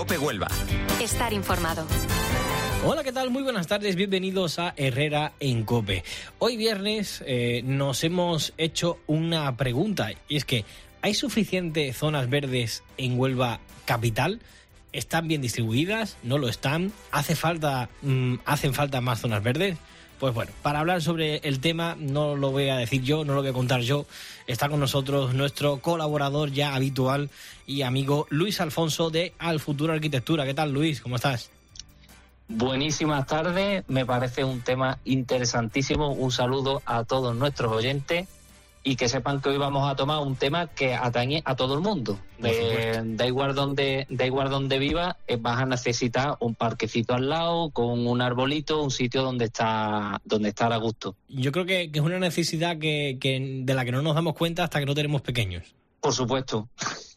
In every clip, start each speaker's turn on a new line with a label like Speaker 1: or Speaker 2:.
Speaker 1: COPE Huelva.
Speaker 2: Estar informado.
Speaker 3: Hola, ¿qué tal? Muy buenas tardes, bienvenidos a Herrera en COPE. Hoy viernes nos hemos hecho una pregunta, y es que ¿hay suficientes zonas verdes en Huelva capital? ¿Están bien distribuidas? ¿No lo están? ¿Hacen falta más zonas verdes? Pues bueno, para hablar sobre el tema, no lo voy a decir yo, no lo voy a contar yo, está con nosotros nuestro colaborador ya habitual y amigo Luis Alfonso de Al Futuro Arquitectura. ¿Qué tal, Luis? ¿Cómo estás?
Speaker 4: Buenísimas tardes, me parece un tema interesantísimo. Un saludo a todos nuestros oyentes y que sepan que hoy vamos a tomar un tema que atañe a todo el mundo. Da igual donde vivas, vas a necesitar un parquecito al lado, con un arbolito, un sitio donde estar a gusto.
Speaker 3: Yo creo que es una necesidad que de la que no nos damos cuenta hasta que no tenemos pequeños.
Speaker 4: Por supuesto.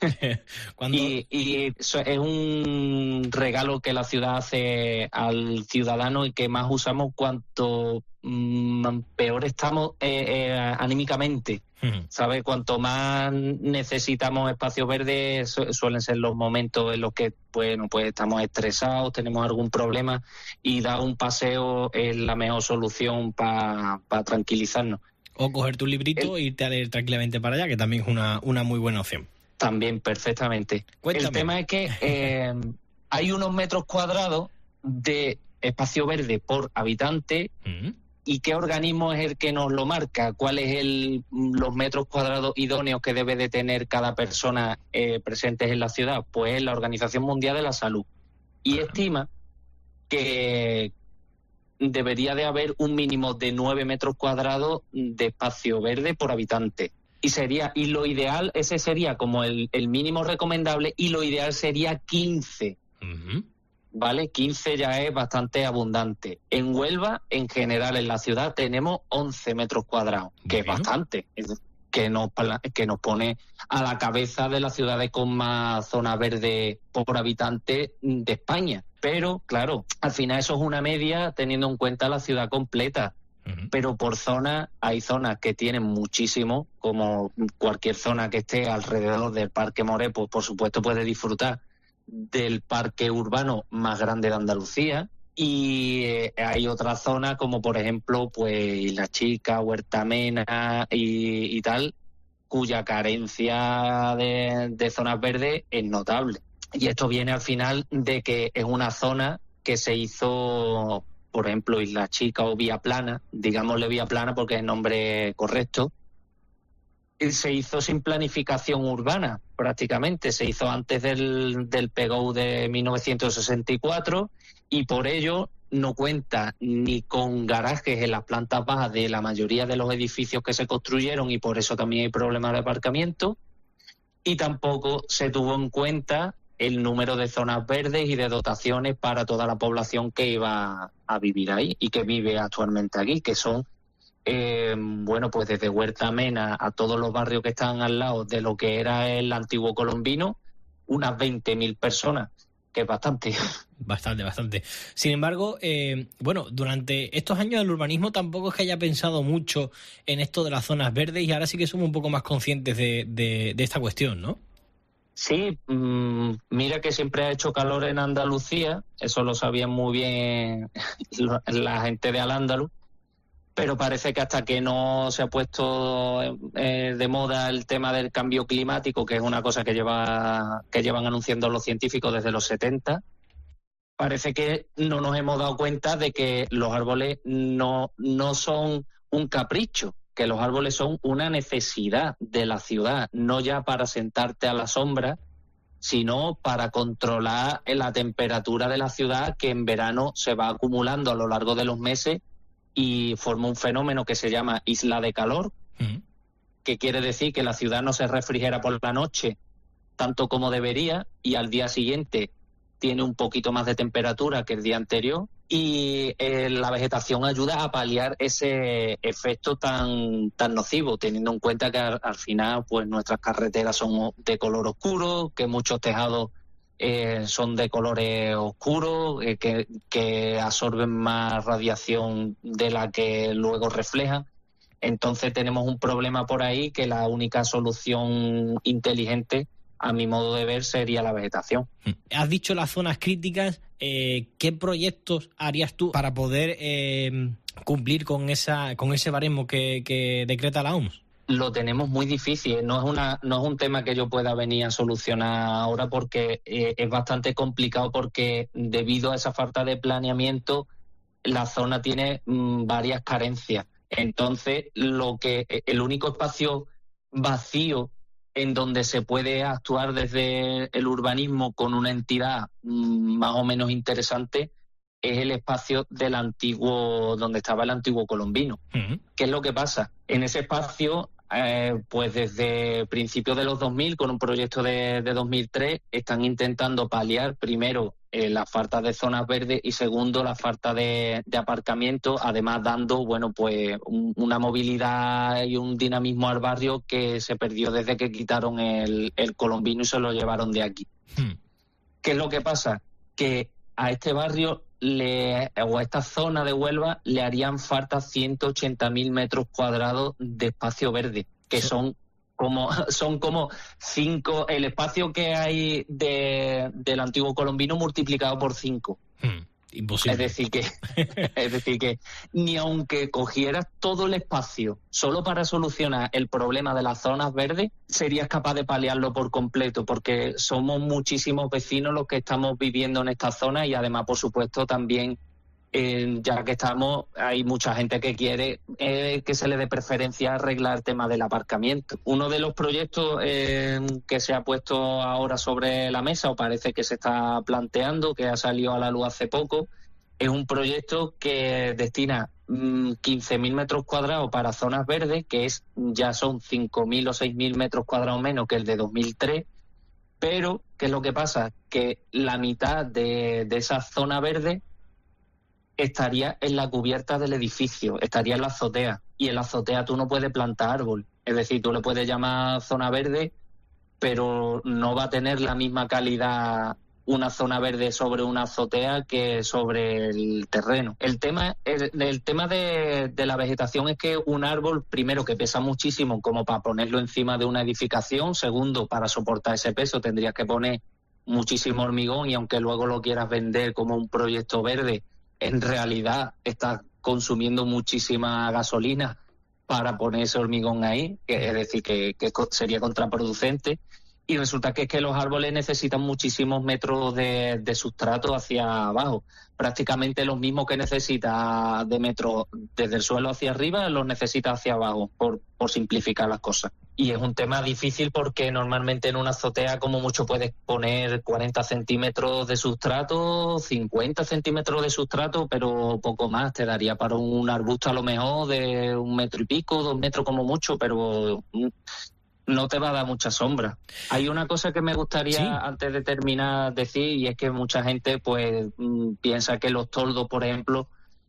Speaker 4: Y eso es un regalo que la ciudad hace al ciudadano y que más usamos cuanto peor estamos anímicamente. ¿Sabes? Cuanto más necesitamos espacios verdes, suelen ser los momentos en los que pues estamos estresados, tenemos algún problema, y dar un paseo es la mejor solución para tranquilizarnos.
Speaker 3: O cogerte un librito e irte a leer tranquilamente para allá, que también es una muy buena opción.
Speaker 4: También, perfectamente.
Speaker 3: Cuéntame.
Speaker 4: El tema es que hay unos metros cuadrados de espacio verde por habitante. ¿Y qué organismo es el que nos lo marca? ¿Cuáles es los metros cuadrados idóneos que debe de tener cada persona presentes en la ciudad? Pues la Organización Mundial de la Salud. Y estima que debería de haber un mínimo de 9 metros cuadrados de espacio verde por habitante. Y lo ideal, ese sería como el mínimo recomendable, y lo ideal sería 15. ¿Vale? 15 ya es bastante abundante. En Huelva, en general, en la ciudad, tenemos 11 metros cuadrados, que es bastante, que nos pone a la cabeza de las ciudades con más zona verde por habitante de España. Pero, claro, al final eso es una media teniendo en cuenta la ciudad completa. Pero por zona, hay zonas que tienen muchísimo, como cualquier zona que esté alrededor del Parque Moré, pues por supuesto puede disfrutar del parque urbano más grande de Andalucía. Y hay otras zonas como por ejemplo pues La Chica, Huerta Mena y tal, cuya carencia de zonas verdes es notable. Y esto viene al final de que es una zona que se hizo, por ejemplo, Isla Chica o Vía Plana, digámosle Vía Plana porque es el nombre correcto, se hizo sin planificación urbana, prácticamente. Se hizo antes del PGO de 1964 y por ello no cuenta ni con garajes en las plantas bajas de la mayoría de los edificios que se construyeron, y por eso también hay problemas de aparcamiento, y tampoco se tuvo en cuenta el número de zonas verdes y de dotaciones para toda la población que iba a vivir ahí y que vive actualmente aquí, que son pues desde Huerta Mena a todos los barrios que están al lado de lo que era el antiguo Colombino, unas 20.000 personas, que es bastante.
Speaker 3: Bastante. Sin embargo, durante estos años el urbanismo tampoco es que haya pensado mucho en esto de las zonas verdes, y ahora sí que somos un poco más conscientes de esta cuestión, ¿no?
Speaker 4: Sí, mira que siempre ha hecho calor en Andalucía, eso lo sabían muy bien la gente de Al-Ándalus, pero parece que hasta que no se ha puesto de moda el tema del cambio climático, que es una cosa que llevan anunciando los científicos desde los 70, parece que no nos hemos dado cuenta de que los árboles no son un capricho, que los árboles son una necesidad de la ciudad, no ya para sentarte a la sombra, sino para controlar la temperatura de la ciudad, que en verano se va acumulando a lo largo de los meses y forma un fenómeno que se llama isla de calor, que quiere decir que la ciudad no se refrigera por la noche tanto como debería, y al día siguiente tiene un poquito más de temperatura que el día anterior, y la vegetación ayuda a paliar ese efecto tan nocivo, teniendo en cuenta que al final pues nuestras carreteras son de color oscuro, que muchos tejados son de colores oscuros, que absorben más radiación de la que luego reflejan. Entonces tenemos un problema por ahí, que la única solución inteligente a mi modo de ver, sería la vegetación.
Speaker 3: Has dicho las zonas críticas. ¿Qué proyectos harías tú para poder cumplir con ese baremo que decreta la OMS?
Speaker 4: Lo tenemos muy difícil. No es un tema que yo pueda venir a solucionar ahora, porque es bastante complicado, porque debido a esa falta de planeamiento la zona tiene varias carencias. Entonces, el único espacio vacío en donde se puede actuar desde el urbanismo con una entidad más o menos interesante es el espacio del antiguo, donde estaba el antiguo Colombino. ¿Qué es lo que pasa? En ese espacio, pues desde principios de los 2000, con un proyecto de 2003, están intentando paliar primero la falta de zonas verdes y segundo la falta de aparcamiento, además dando pues una movilidad y un dinamismo al barrio que se perdió desde que quitaron el Colombino y se lo llevaron de aquí. ¿Qué es lo que pasa? Que a este barrio o a esta zona de Huelva le harían falta 180.000 metros cuadrados de espacio verde, que son como 5, el espacio que hay del antiguo Colombino multiplicado por 5.
Speaker 3: Imposible.
Speaker 4: Es decir que ni aunque cogieras todo el espacio solo para solucionar el problema de las zonas verdes, serías capaz de paliarlo por completo, porque somos muchísimos vecinos los que estamos viviendo en esta zona y además, por supuesto, también ya que estamos, hay mucha gente que quiere que se le dé preferencia a arreglar el tema del aparcamiento. Uno de los proyectos que se ha puesto ahora sobre la mesa, o parece que se está planteando, que ha salido a la luz hace poco, es un proyecto que destina 15.000 metros cuadrados para zonas verdes, que ya son 5.000 o 6.000 metros cuadrados menos que el de 2003, pero ¿qué es lo que pasa? Que la mitad de esa zona verde estaría en la cubierta del edificio, estaría en la azotea, y en la azotea tú no puedes plantar árbol. Es decir, tú le puedes llamar zona verde, pero no va a tener la misma calidad una zona verde sobre una azotea que sobre el terreno. El tema de la vegetación es que un árbol, primero, que pesa muchísimo como para ponerlo encima de una edificación, segundo, para soportar ese peso tendrías que poner muchísimo hormigón, y aunque luego lo quieras vender como un proyecto verde, en realidad estás consumiendo muchísima gasolina para poner ese hormigón ahí, es decir, que sería contraproducente. Y resulta que es que los árboles necesitan muchísimos metros de sustrato hacia abajo. Prácticamente los mismos que necesita de metros desde el suelo hacia arriba, los necesita hacia abajo, por simplificar las cosas. Y es un tema difícil porque normalmente en una azotea como mucho puedes poner 40 centímetros de sustrato, 50 centímetros de sustrato, pero poco más. Te daría para un arbusto a lo mejor de 1 metro y pico, 2 metros como mucho, pero no te va a dar mucha sombra. Hay una cosa que me gustaría, antes de terminar, decir, y es que mucha gente pues piensa que los toldos, por ejemplo,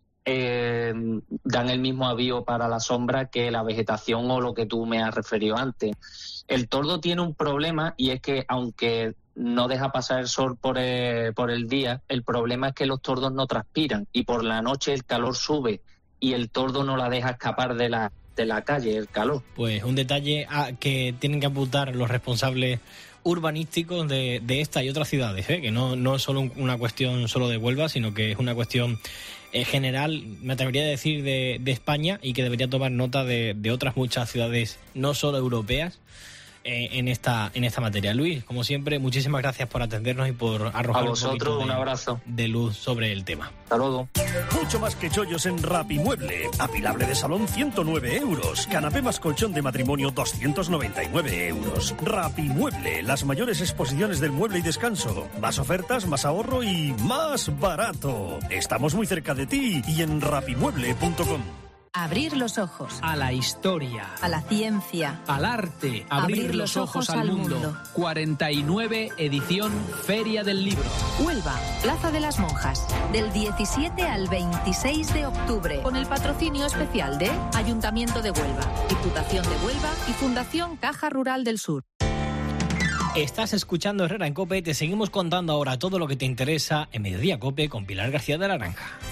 Speaker 4: dan el mismo avío para la sombra que la vegetación o lo que tú me has referido antes. El toldo tiene un problema, y es que aunque no deja pasar el sol por el día, el problema es que los tordos no transpiran, y por la noche el calor sube y el tordo no la deja escapar de la calle, el calor.
Speaker 3: Pues un detalle que tienen que apuntar los responsables urbanísticos de esta y otras ciudades, que no es solo una cuestión solo de Huelva, sino que es una cuestión general, me atrevería a decir, de España, y que debería tomar nota de otras muchas ciudades, no solo europeas, en esta materia. Luis, como siempre, muchísimas gracias por atendernos y por arrojar
Speaker 4: un abrazo
Speaker 3: de luz sobre el tema.
Speaker 4: Hasta luego.
Speaker 1: Mucho más que chollos en Rapimueble. Apilable de salón, 109 euros. Canapé más colchón de matrimonio, 299 euros. Rapimueble, las mayores exposiciones del mueble y descanso. Más ofertas, más ahorro y más barato. Estamos muy cerca de ti y en rapimueble.com.
Speaker 2: Abrir los ojos.
Speaker 5: A la historia.
Speaker 2: A la ciencia.
Speaker 5: Al arte. Abrir los ojos al mundo. 49 edición Feria del Libro.
Speaker 2: Huelva, Plaza de las Monjas. Del 17 al 26 de octubre. Con el patrocinio especial de Ayuntamiento de Huelva, Diputación de Huelva y Fundación Caja Rural del Sur.
Speaker 3: Estás escuchando Herrera en COPE. Te seguimos contando ahora todo lo que te interesa en Mediodía COPE con Pilar García de la Granja.